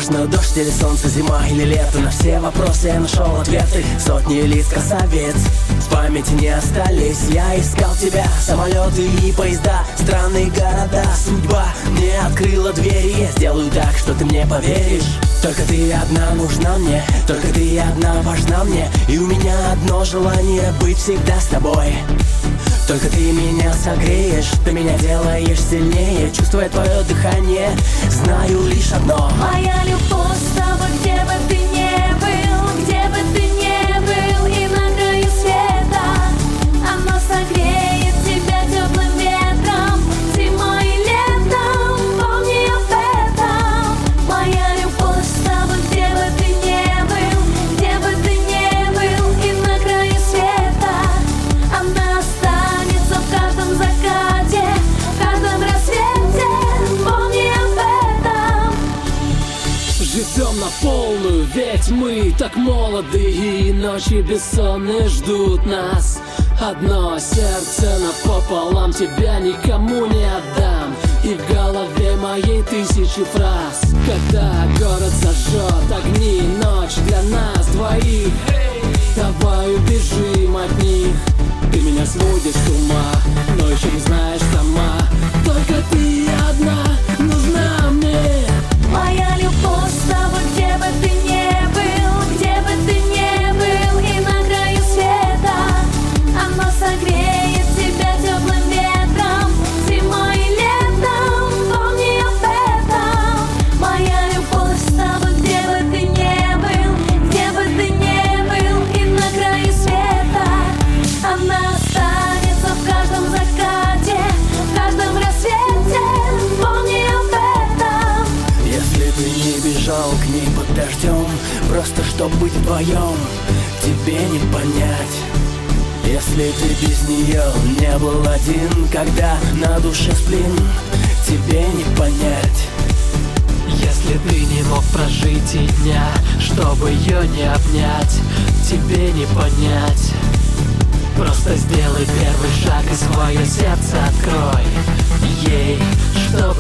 важно, дождь или солнце, зима или лето. На все вопросы я нашел ответы. Сотни лиц красавиц в памяти не остались. Я искал тебя, самолеты и поезда, странные города. Судьба мне открыла двери. Я сделаю так, что ты мне поверишь. Только ты одна нужна мне, только ты одна важна мне. И у меня одно желание — быть всегда с тобой. Только ты меня согреешь, ты меня делаешь сильнее. Чувствуя твое дыхание, знаю лишь одно: моя любовь с тобой, где бы ты ни был, где бы ты ни был, и на краю света оно согреет тебя теплым ветром, зимой и летом, помни об этом. Моя любовь с тобой, где бы ты ни был, где бы ты ни был, и на краю света она останется в каждом закате, в каждом рассвете, помни об этом. Живем на полную, ведь мы так молоды, и ночи бессонные ждут нас. Одно сердце напополам, тебя никому не отдам. И в голове моей тысячи фраз. Когда город зажжет огни, ночь для нас двоих, давай убежим от них. Ты меня сводишь с ума, но еще не знаешь сама. Только ты одна нужна мне. Моя любовь с тобой, где бы ты ни был, где бы ты ни был, и на краю света оно согреет тебя теплым ветром, зимой и летом, помни об этом. Моя любовь с тобой, где бы ты ни был, где бы ты ни был, и на краю света она останется в каждом закате, в каждом рассвете, помни об этом. Если ты не бежал к ней под дождем, просто чтоб быть вдвоем, тебе не понять. Если ты без нее не был один, когда на душе сплин, тебе не понять. Если ты не мог прожить и дня, чтобы ее не обнять, тебе не понять. Просто сделай первый шаг и свое сердце открой ей, что